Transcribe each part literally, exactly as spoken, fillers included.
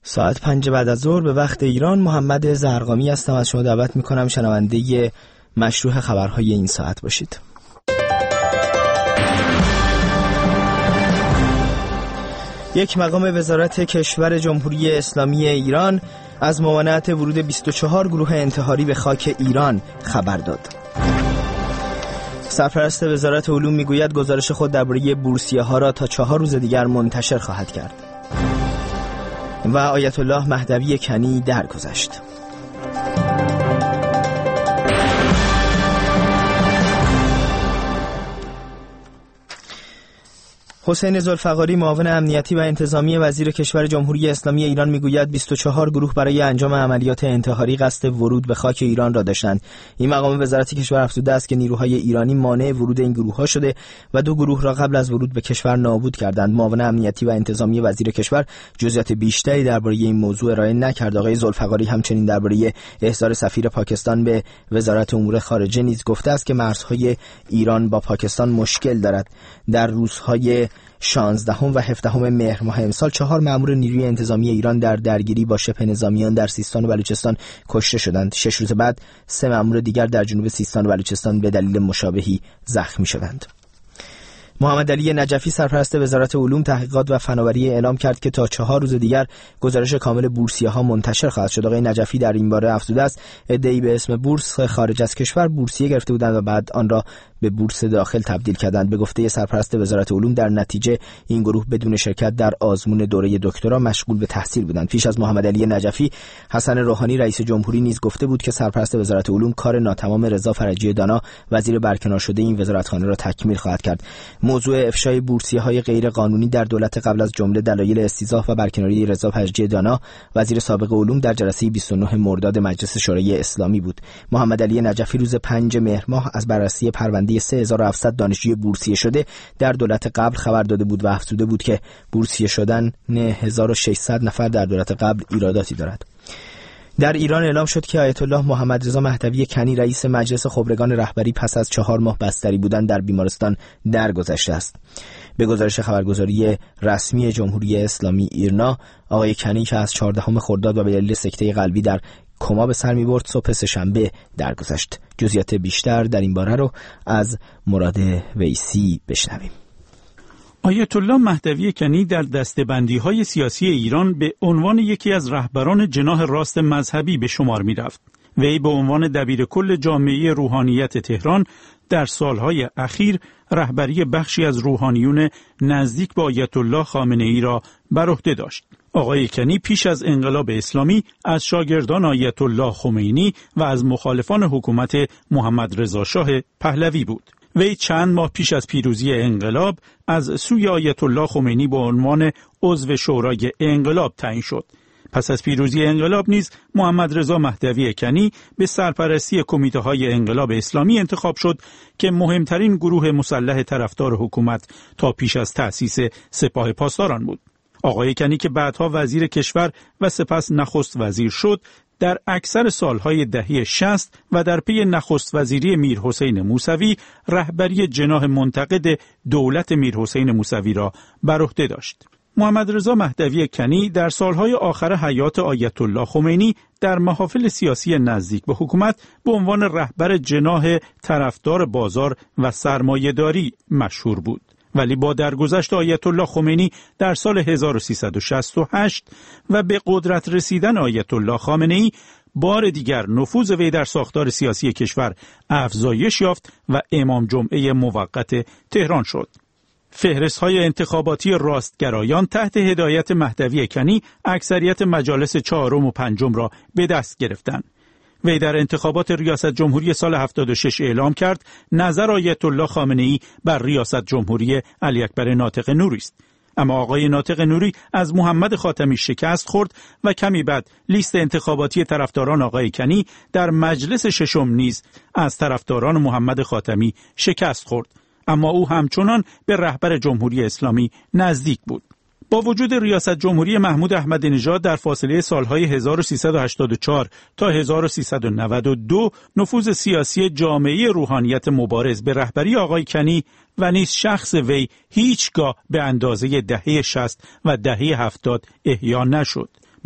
ساعت پنج بعد از ظهر به وقت ایران. محمد زرقامی هستم. از شما دعوت میکنم شنونده مشروع خبرهای این ساعت باشید. یک مقام وزارت کشور جمهوری اسلامی ایران از ممانعت ورود بیست و چهار گروه انتحاری به خاک ایران خبر داد. سرپرست وزارت علوم میگوید گزارش خود درباره بورسیه‌ها را تا چهار روز دیگر منتشر خواهد کرد. و آیت الله مهدوی کنی درگذشت. حسین ذوالفقاری معاون امنیتی و انتظامی وزیر کشور جمهوری اسلامی ایران میگوید بیست و چهار گروه برای انجام عملیات انتحاری قصد ورود به خاک ایران را داشتند. این مقام وزارت کشور افزوده است که نیروهای ایرانی مانع ورود این گروه‌ها شده و دو گروه را قبل از ورود به کشور نابود کردند. معاون امنیتی و انتظامی وزیر کشور جزئیات بیشتری درباره این موضوع ارائه نکرد. آقای ذوالفقاری همچنین درباره احضار سفیر پاکستان به وزارت امور خارجه نیز گفته است که مرزهای ایران با پاکستان مشکل دارد. در روزهای شانزدهم و هفدهم مهر ماه امسال چهار مأمور نیروی انتظامی ایران در درگیری با شبه نظامیان در سیستان و بلوچستان کشته شدند. شش روز بعد سه مأمور دیگر در جنوب سیستان و بلوچستان به دلیل مشابهی زخمی شدند. محمد علی نجفی سرپرست وزارت علوم، تحقیقات و فناوری اعلام کرد که تا چهار روز دیگر گزارش کامل بورسیه‌ها منتشر خواهد شد. آقای نجفی در این باره افزوده است عده‌ای به اسم بورس خارج از کشور بورسیه گرفته بودند و بعد آن را به بورس داخل تبدیل کردند. به گفته سرپرست وزارت علوم در نتیجه این گروه بدون شرکت در آزمون دوره دکترا مشغول به تحصیل بودند. پیش از محمد علی نجفی، حسن روحانی رئیس جمهوری نیز گفته بود که سرپرست وزارت علوم کار ناتمام رضا فرجی دانا وزیر برکنار شده این وزارتخانه را تکمیل خواهد کرد. موضوع افشای بورسیه‌های غیر قانونی در دولت قبل از جمله دلایل استیضاح و برکناری رضا فرجی دانا وزیر سابق علوم در جلسه بیست و نه مرداد مجلس شورای اسلامی بود. محمد علی نجفی روز پنج مهر ماه از بررسی پرونده سه هزار و هفتصد دانشجوی بورسیه شده در دولت قبل خبر داده بود و افزوده بود که بورسیه شدن هزار و ششصد نفر در دولت قبل ایراداتی دارد. در ایران اعلام شد که آیت الله محمد رضا مهدوی کنی رئیس مجلس خبرگان رهبری پس از چهار ماه بستری بودن در بیمارستان درگذشته است. به گزارش خبرگزاری رسمی جمهوری اسلامی ایرنا، آقای کنی که از چهاردهم خرداد و به دلیل سکته قلبی در کما به سر می‌برد صبح سه‌شنبه درگذشت. جزئیات بیشتر در این باره رو از مراد ویسی بشنویم. آیت الله مهدوی کنی در دسته‌بندی‌های سیاسی ایران به عنوان یکی از رهبران جناح راست مذهبی به شمار می‌رفت. وی به عنوان دبیرکل جامعه روحانیت تهران در سالهای اخیر رهبری بخشی از روحانیون نزدیک به آیت الله خامنه‌ای را بر عهده داشت. آقای کنی پیش از انقلاب اسلامی از شاگردان آیت الله خمینی و از مخالفان حکومت محمد رضا شاه پهلوی بود. وی چند ماه پیش از پیروزی انقلاب از سوی آیت الله خمینی به عنوان عضو شورای انقلاب تعیین شد. پس از پیروزی انقلاب نیز محمد رضا مهدوی کنی به سرپرستی کمیته‌های انقلاب اسلامی انتخاب شد که مهمترین گروه مسلح طرفدار حکومت تا پیش از تأسیس سپاه پاسداران بود. آقای کنی که بعدها وزیر کشور و سپس نخست وزیر شد، در اکثر سالهای دهه شصت و در پی نخست وزیری میرحسین موسوی رهبری جناح منتقد دولت میرحسین موسوی را بر عهده داشت. محمد رضا مهدوی کنی در سالهای آخر حیات آیت الله خمینی در محافل سیاسی نزدیک به حکومت به عنوان رهبر جناح طرفدار بازار و سرمایه‌داری مشهور بود. ولی با درگذشت آیت الله خمینی در سال هزار و سیصد و شصت و هشت و به قدرت رسیدن آیت الله خامنه‌ای، بار دیگر نفوذ وی در ساختار سیاسی کشور افزایش یافت و امام جمعه موقت تهران شد. فهرست‌های انتخاباتی راستگرایان تحت هدایت مهدوی کنی اکثریت مجالس چهارم و پنجم را به دست گرفتند. وی در انتخابات ریاست جمهوری سال هفتاد و شش اعلام کرد نظر آیت الله خامنه‌ای بر ریاست جمهوری علی اکبر ناطق نوری است. اما آقای ناطق نوری از محمد خاتمی شکست خورد و کمی بعد لیست انتخاباتی طرفداران آقای کنی در مجلس ششم نیز از طرفداران محمد خاتمی شکست خورد. اما او همچنان به رهبر جمهوری اسلامی نزدیک بود. با وجود ریاست جمهوری محمود احمدی نژاد در فاصله سالهای هزار و سیصد و هشتاد و چهار تا هزار و سیصد و نود و دو نفوذ سیاسی جامعه روحانیت مبارز به رهبری آقای کنی و نیز شخص وی هیچگاه به اندازه دهه شصت و دهه هفتاد احیا نشد.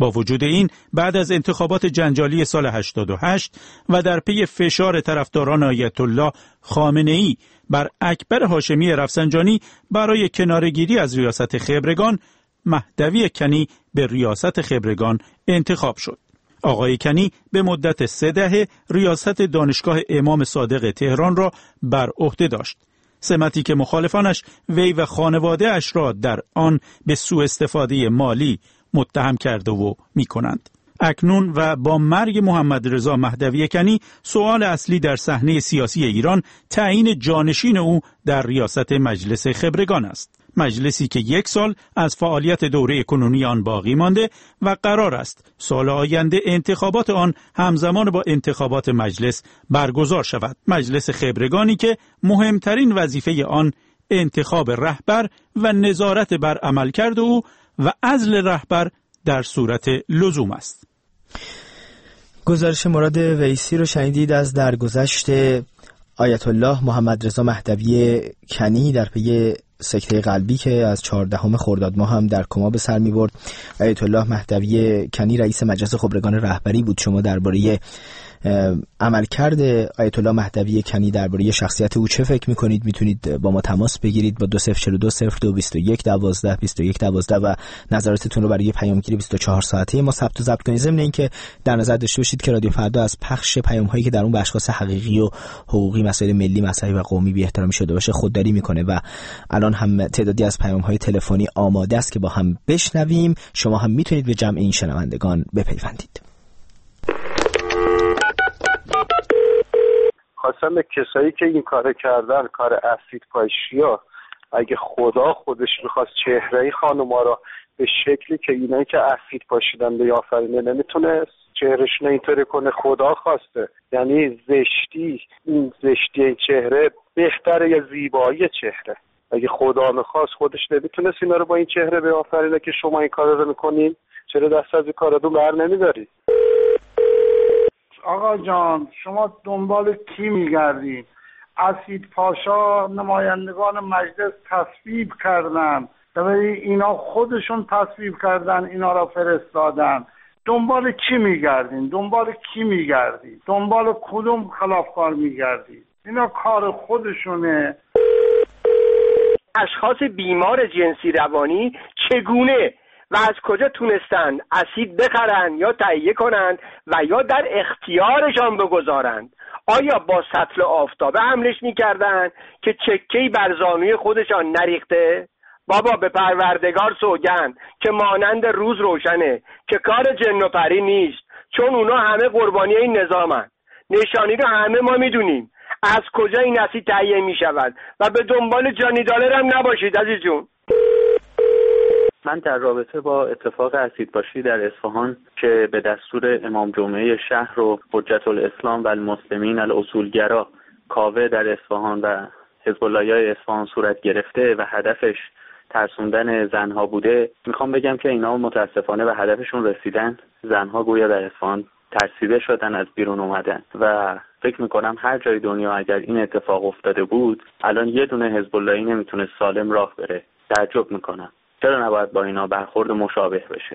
با وجود این بعد از انتخابات جنجالی سال هشتاد و هشت و در پی فشار طرفداران آیت الله خامنه‌ای بر اکبر هاشمی رفسنجانی برای کناره‌گیری از ریاست خبرگان، مهدوی کنی به ریاست خبرگان انتخاب شد. آقای کنی به مدت سه دهه ریاست دانشگاه امام صادق تهران را بر عهده داشت. سمتی که مخالفانش وی و خانواده اش را در آن به سوء استفاده مالی متهم کرده و می کنند. اکنون و با مرگ محمد رضا مهدوی کنی سوال اصلی در صحنه سیاسی ایران تعیین جانشین او در ریاست مجلس خبرگان است. مجلسی که یک سال از فعالیت دوره کنونی آن باقی مانده و قرار است سال آینده انتخابات آن همزمان با انتخابات مجلس برگزار شود. مجلس خبرگانی که مهمترین وظیفه آن انتخاب رهبر و نظارت بر عملکرد او و عزل رهبر در صورت لزوم است. گزارش مراد ویسی رو شنیدید از درگذشت آیت الله محمد رضا مهدوی کنی در پی سکته قلبی که از چهاردهم خرداد ماه هم در کما به سر می‌برد. آیت الله مهدوی کنی رئیس مجلس خبرگان رهبری بود. شما درباره عملکرد آیت الله مهدوی کنی درباره شخصیت او چه فکر می‌کنید؟ میتونید با ما تماس بگیرید با دو صفر چهار دو صفر دو بیست و یک دوازده بیست و یک دوازده و نظراتتون رو برای پیامگیری بیست و چهار ساعته ما ثبت و ضبط کنید. ضمن اینکه در نظر داشته باشید که رادیو فردا از پخش پیام‌هایی که در اون به اشخاص حقیقی و حقوقی، مسائل ملی، مذهبی و قومی بی احترامی شده باشه خودداری میکنه و الان هم تعدادی از پیام‌های تلفنی آماده است که با هم بشنویم. شما هم میتونید به جمع این شنوندگان بپیوندید. خواستم به کسایی که این کار کردن، کار اسید پاشیا، اگه خدا خودش میخواست چهره خانوما را به شکلی که اینایی که اسید پاشیدن بیافرینه نمیتونست چهرهشون اینطوری کنه، خدا خواسته. یعنی زشتی، این زشتی این چهره بهتره یا زیبایی چهره؟ اگه خدا میخواست خودش نمیتونست اینا رو با این چهره بیافرینه که شما این کار رو میکنین؟ چرا دست از این کاراتون بر نمیداری؟ آقا جان شما دنبال کی میگردین؟ اسید پاشا نمایندگان مجلس تصویب کردن، اینا خودشون تصویب کردن، اینا را فرستادن. دنبال کی میگردین؟ دنبال کی میگردین؟ دنبال کدوم خلافکار میگردین؟ اینا کار خودشونه. اشخاص بیمار جنسی روانی چگونه و از کجا تونستند اسید بخرند یا تهیه کنند و یا در اختیارشان بگذارند؟ آیا با سطل آفتابه حملش میکردند که چکه‌ای بر زانوی خودشان نریخته؟ بابا به پروردگار سوگند که مانند روز روشنه که کار جن و پری نیست، چون اونا همه قربانی این نظامن. نشانی رو همه ما میدونیم از کجا این اسید تهیه میشود و به دنبال جانی دلار هم نباشید عزیز جون. من در رابطه با اتفاق اسیدپاشی در اصفهان که به دستور امام جمعه شهر و حجت الاسلام و المسلمین الاصولگرا کاوه در اصفهان و حزب اللهیای اصفهان صورت گرفته و هدفش ترسوندن زنها بوده، میخوام بگم که اینا متاسفانه به هدفشون رسیدن. زنها گویا در اصفهان ترسیده شدن از بیرون اومدن و فکر میکنم هر جای دنیا اگر این اتفاق افتاده بود الان یه دونه حزب اللهی نمیتونه سالم راه بره. تعجب میکنم چرا نباید با اینا برخورد مشابه بشه.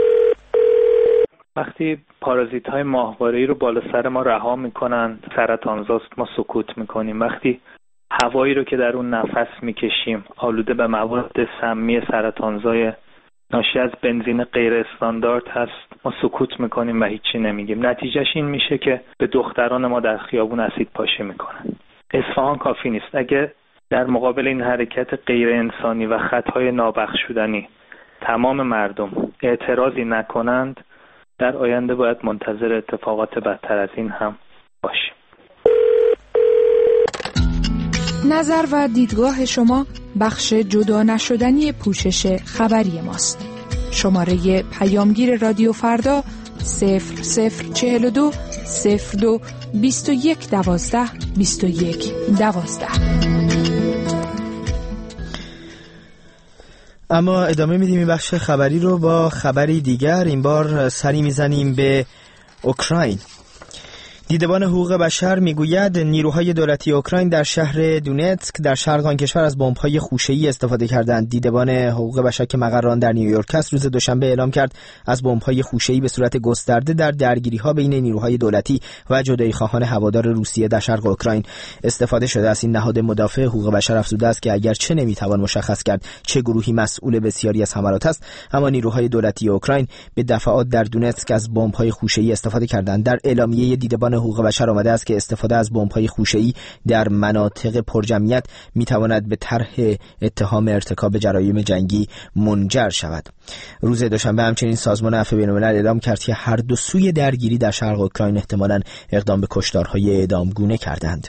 وقتی پارازیت های ماهواره‌ای رو بالا سر ما رها میکنن سرطانزاست، ما سکوت میکنیم. وقتی هوایی رو که در اون نفس میکشیم آلوده به مواد سمی سرطانزای ناشی از بنزین غیر استاندارد هست، ما سکوت میکنیم و هیچی نمیگیم. نتیجهش این میشه که به دختران ما در خیابون اسید پاشی میکنن. اصفهان کافی نیست. اگه در مقابل این حرکت غیر انسانی و خطای نابخشودنی تمام مردم اعتراضی نکنند، در آینده باید منتظر اتفاقات بدتر از این هم باشیم. نظر و دیدگاه شما بخش جدا نشدنی پوشش خبری ماست. شماره پیامگیر رادیو فردا صفر صفر چهل و دو صفر دو بیست و یک دوازده بیست و یک دوازده. اما ادامه میدیم این بخش خبری رو با خبری دیگر. این بار سری میزنیم به اوکراین. دیدبان حقوق بشر میگوید نیروهای دولتی اوکراین در شهر دونتسک در شرق آن کشور از بمب‌های خوشه‌ای استفاده کردند. دیدبان حقوق بشر که مقر آن در نیویورک است روز دوشنبه اعلام کرد از بمب‌های خوشه‌ای به صورت گسترده در درگیری‌ها بین نیروهای دولتی و جدایی خواهان هوادار روسیه در شرق اوکراین استفاده شده است. این نهاد مدافع حقوق بشر افزوده است که اگرچه نمی‌توان مشخص کرد چه گروهی مسئول بسیاری از حملات است، اما نیروهای دولتی اوکراین به دفعات در دونتسک از بمب‌های خوشه‌ای استفاده کردند. در اعلامیه دیدبان حقوق بشر آمده است که استفاده از بمب‌های خوشه‌ای در مناطق پرجمعیت می‌تواند به طرح اتهام ارتکاب جرایم جنگی منجر شود. روز دوشنبه همچنین سازمان عفو بین‌الملل اعلام کرد که هر دو سوی درگیری در شرق اوکراین احتمالاً اقدام به کشتارهای اعدامگونه کردند.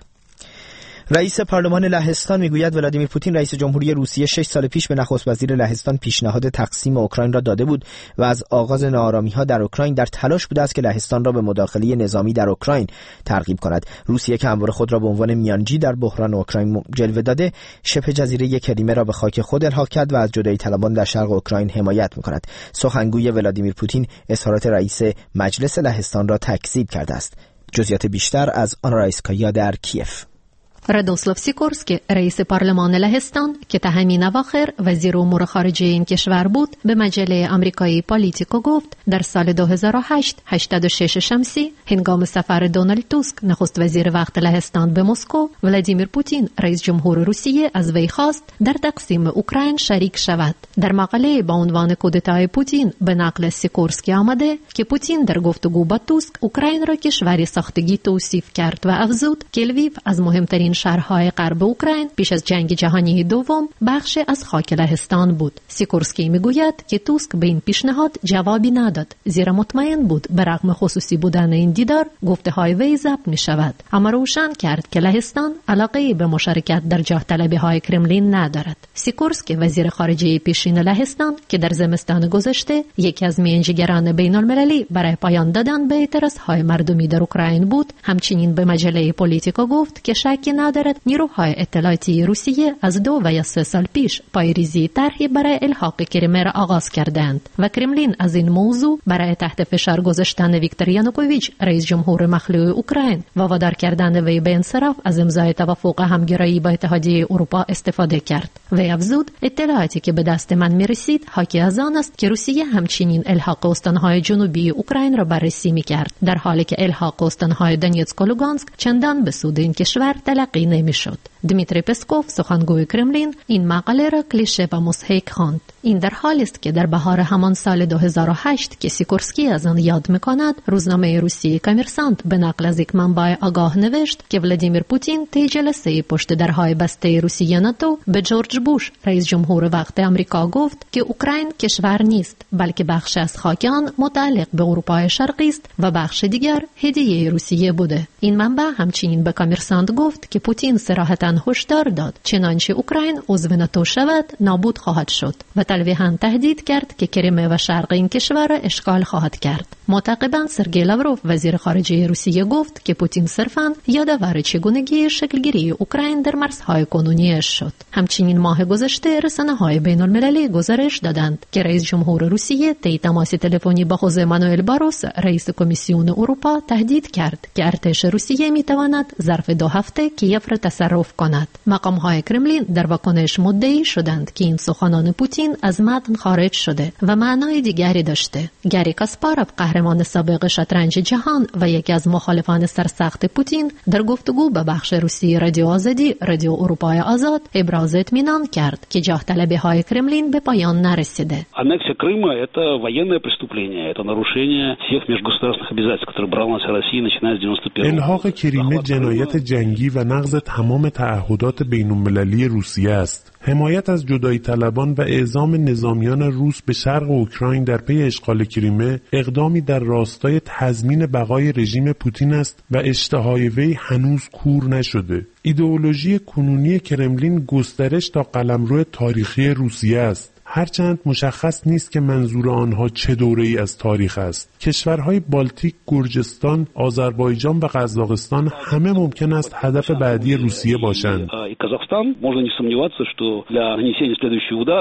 رئیس پارلمان لهستان میگوید ولادیمیر پوتین رئیس جمهوری روسیه شش سال پیش به نخست وزیر لهستان پیشنهاد تقسیم اوکراین را داده بود و از آغاز ناآرامی‌ها در اوکراین در تلاش بوده است که لهستان را به مداخله نظامی در اوکراین ترغیب کند. روسیه که همواره خود را به عنوان میانجی در بحران اوکراین جلوه داده، شبه جزیره کریمه را به خاک خود الحاق کرد و از جدایی طلبان در شرق اوکراین حمایت می‌کند. سخنگوی ولادیمیر پوتین اظهارات رئیس مجلس لهستان را تکذیب کرده است. جزئیات بیشتر از آنا رایسکایا در کیف. رادوسلاو سیکورسکی رئیس پارلمان لهستان که تا همین اواخر وزیر امور خارجه این کشور بود به مجله آمریکایی پالیتیکو گفت در سال دو هزار و هشت هشتاد و شش شمسی هنگام سفر دونالد توسک نخست وزیر وقت لهستان به مسکو، ولادیمیر پوتین رئیس جمهور روسیه از وی خواست در تقسیم اوکراین شریک شود. در مقاله با عنوان کودتای پوتین به نقل سیکورسکی آمده که پوتین در گفتگو با توسک اوکراین را کشوری ساختگی توصیف کرد و افزود که لویو از مهمترین شهرهای غرب اوکراین پیش از جنگ جهانی دوم بخش از خاک لهستان بود. سیکورسکی میگوید که توسک به این پیشنهاد جوابی نداد، زیرا مطمئن بود به رغم خصوصی بودن این دیدار گفته های وی ضبط می شود، اما روشن کرد که لهستان علاقه به مشارکت در جاه طلبی های کرملین ندارد. سیکورسکی وزیر خارجه پیشین لهستان که در زمستان گذشته یکی از میانجیگران بین المللی برای پایان دادن به اعتراض های مردمی در اوکراین بود، همچنین به مجله پالیتیکو گفت که شکی ندارد نیروهای اطلاعاتی روسیه از دو و یا سه سال پیش پایریزی طرحی برای الحاق کریمه را آغاز کردند و کرملین از این موضوع برای تحت فشار گذاشتن ویکتور یانوکوویچ رئیس جمهور مخلوع اوکراین و وادار کردن وی به انصراف از امضای توافق همگرایی با اتحادیه اروپا استفاده کرد. وی افزود اطلاعاتی که به دست من میرسید حاکی از آن است که روسیه همچنین الحاق استانهای جنوبی اوکراین را بررسی میکرد، در حالی که الحاق استانهای دونیتسک و لوگانسک چندان به سود این کشور تلقی نمیشد. دمیتری پسکوف سخنگوی کرملین این مقاله را کلیشه و مضحک خواند. این در حالی است که در بهار همان سال دو هزار و هشت که سیکورسکی از آن یاد میکند، روزنامه روسی کامرسانت به نقل از یک منبع آگاه نوشت که ولادیمیر پوتین طی جلسه پشت درهای بسته روسیه ناتو به جورج بوش رئیس جمهور وقت آمریکا گفت که اوکراین کشور نیست، بلکه بخش از خاک آن متعلق به اروپای شرقی است و بخش دیگر هدیه روسیه بوده. این منبع همچنین به کامرسانت گفت که پوتین صراحتاً هشدار داد چنانچه اوکراین عضو ناتو شود نابود خواهد شد و تلویحاً تهدید کرد که کریمه و شرق این کشور را اشغال خواهد کرد. معتقباً سرگئی لاوروف وزیر خارجه روسیه گفت که پوتین صرفاً یادآور چگونگی شکلگیری اوکراین در مرزهای کنونیش شد. همچنین ماه گذشته رسانه‌های بین‌المللی گزارش دادند که رئیس جمهور روسیه طی تماس تلفنی با خوزه مانوئل باروس رئیس کمیسیون اروپا تهدید کرد که ارتش روسیه میتواند ظرف دو هفته کیف را تصرف کند. مقام‌های کرملین در واکنش مدعی شدند که این سخنان پوتین از متن خارج شده و معنای دیگری داشته. گری کاسپاروف قهرمان سابق شطرنج جهان و یکی از مخالفان سرسخت پوتین در گفتگو با بخش روسی رادیو آزادی رادیو اروپای آزاد ابراز اطمینان کرد که جاه طلبی های کرملین به پایان نرسیده. Аннексия Крыма – это военное преступление, это нарушение всех межгосударственных обязательств, которые брала на себя Россия, начиная с девяносто первого. الحاق کریمه جنایت جنگی و نقض تمام تعهدات بین‌المللی روسیه است. حمایت از جدایی طلبان و اعزام نظامیان روس به شرق اوکراین در پی اشغال کریمه اقدامی در راستای تضمین بقای رژیم پوتین است و اشتهای وی هنوز کور نشده. ایدئولوژی کنونی کرملین گسترش تا قلمرو تاریخی روسیه است. هرچند مشخص نیست که منظور آنها چه دوره‌ای از تاریخ است. کشورهای بالتیک، گرجستان، آذربایجان و قزاقستان همه ممکن است هدف بعدی روسیه باشند.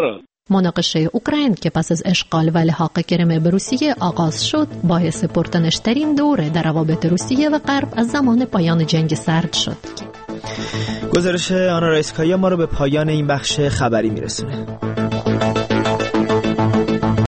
مناقشه اوکراین که پس از اشغال و لحاق کریم به روسیه آغاز شد، باعث پرتنش‌ترین دوره در روابط روسیه و غرب از زمان پایان جنگ سرد شد. گزارش آنا رایسکایی ما رو به پایان این بخش خبری میرسونه.